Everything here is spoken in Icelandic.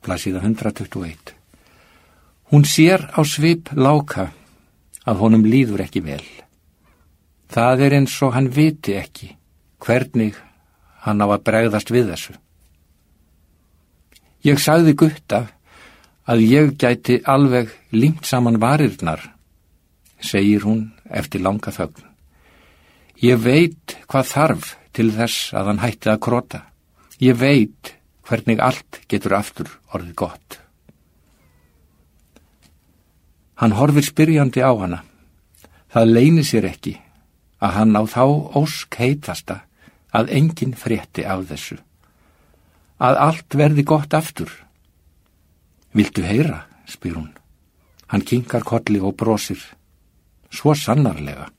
blaðsíða 121. Hún sér á svip Láka að honum líður ekki vel. Það eins og hann viti ekki hvernig hann á að bregðast við þessu. Ég sagði Gutta að ég gæti alveg límt saman varirnar, segir hún eftir langa þögn. Ég veit hvað þarf til þess að hann hætti að krota. Ég veit hvernig allt getur aftur orðið gott. Hann horfir spyrjandi á hana. Það leynir sér ekki að hann á þá ósk heitasta að enginn frétti af þessu. Að allt verði gott aftur. Viltu heyra, spyr hún. Hann kinkar kolli og brosir. Svo sannarlega.